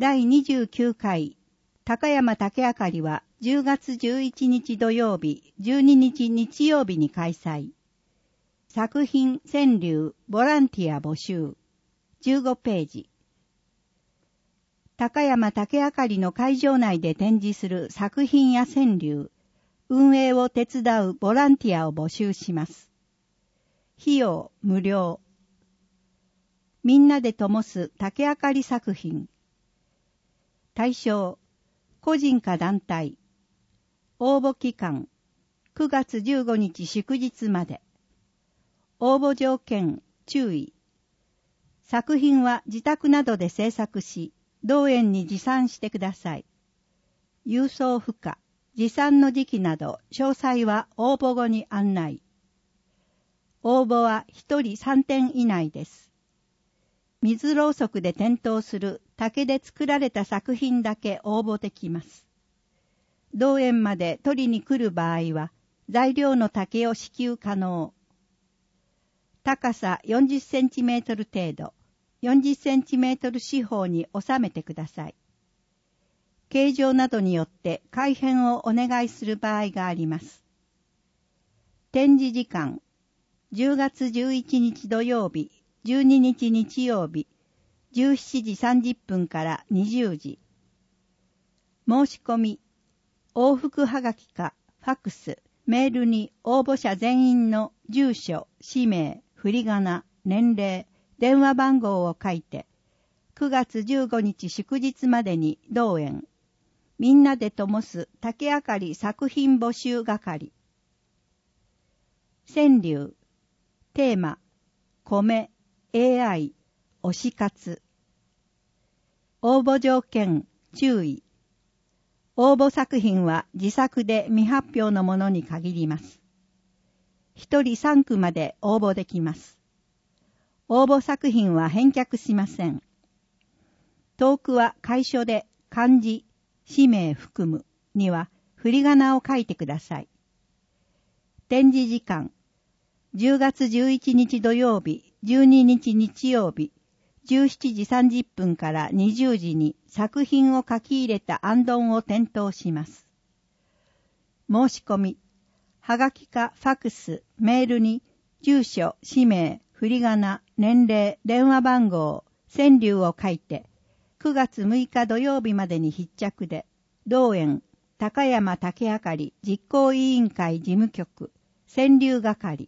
第29回高山竹あかりは10月11日土曜日、12日日曜日に開催。作品川柳ボランティア募集15ページ。高山竹あかりの会場内で展示する作品や川柳、運営を手伝うボランティアを募集します。費用無料。みんなで灯す竹あかり作品。対象、個人か団体。応募期間、9月15日祝日まで。応募条件、注意。作品は自宅などで制作し、同園に持参してください。郵送不可、持参の時期など、詳細は応募後に案内。応募は1人3点以内です。水ろうそくで点灯する竹で作られた作品だけ応募できます。同園まで取りに来る場合は、材料の竹を支給可能。高さ40センチメートル程度、40センチメートル四方に収めてください。形状などによって改変をお願いする場合があります。展示時間、10月11日土曜日、12日日曜日、17時30分から20時。申し込み、往復はがきか、ファックス、メールに応募者全員の住所、氏名、振り仮名、年齢、電話番号を書いて、9月15日祝日までに同園、みんなで灯す竹あかり作品募集係。川柳、テーマ、米、AI、推し活。応募条件、注意。応募作品は自作で未発表のものに限ります。一人3句まで応募できます。応募作品は返却しません。投句は楷書で漢字、氏名含むには振り仮名を書いてください。展示時間、10月11日土曜日、12日日曜日、17時30分から20時に作品を書き入れた行灯を点灯します。申し込み、はがきかファクス、メールに住所、氏名、振り仮名、年齢、電話番号、川柳を書いて、9月6日土曜日までに必着で、同園、高山竹あかり実行委員会事務局、川柳係。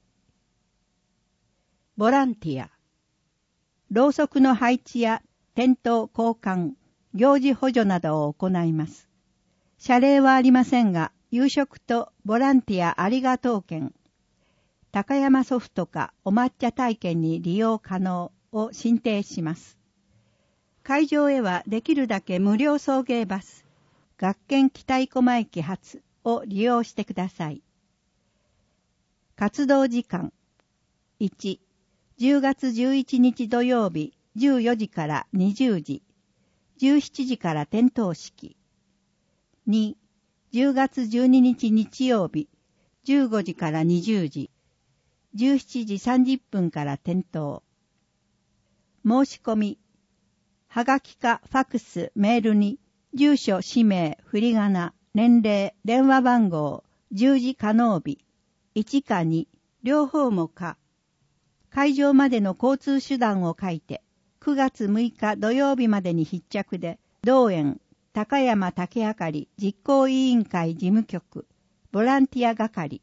ボランティア。ろうそくの配置や点灯交換、行事補助などを行います。謝礼はありませんが、夕食とボランティアありがとう券、高山ソフトかお抹茶体験に利用可能を申請します。会場へはできるだけ無料送迎バス、学研北生駒駅発を利用してください。活動時間。1、10月11日土曜日14時から20時、17時から点灯式。2、10月12日日曜日15時から20時、17時30分から点灯。申し込み、はがきかファクス、メールに住所、氏名、振り仮名、年齢、電話番号、10時可能日、1か2、両方も可。会場までの交通手段を書いて、9月6日土曜日までに必着で、同園、高山竹あかり実行委員会事務局、ボランティア係。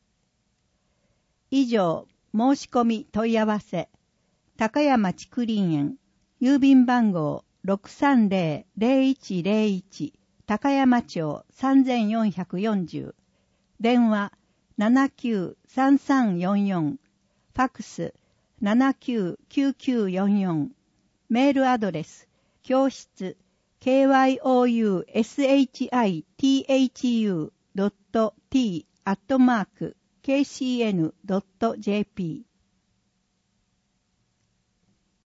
以上、申し込み問い合わせ、高山竹林園、郵便番号 630-0101 高山町3440、電話 793344、ファクス 799944、メールアドレス、教室、kyoushiThu.t@kcn.jp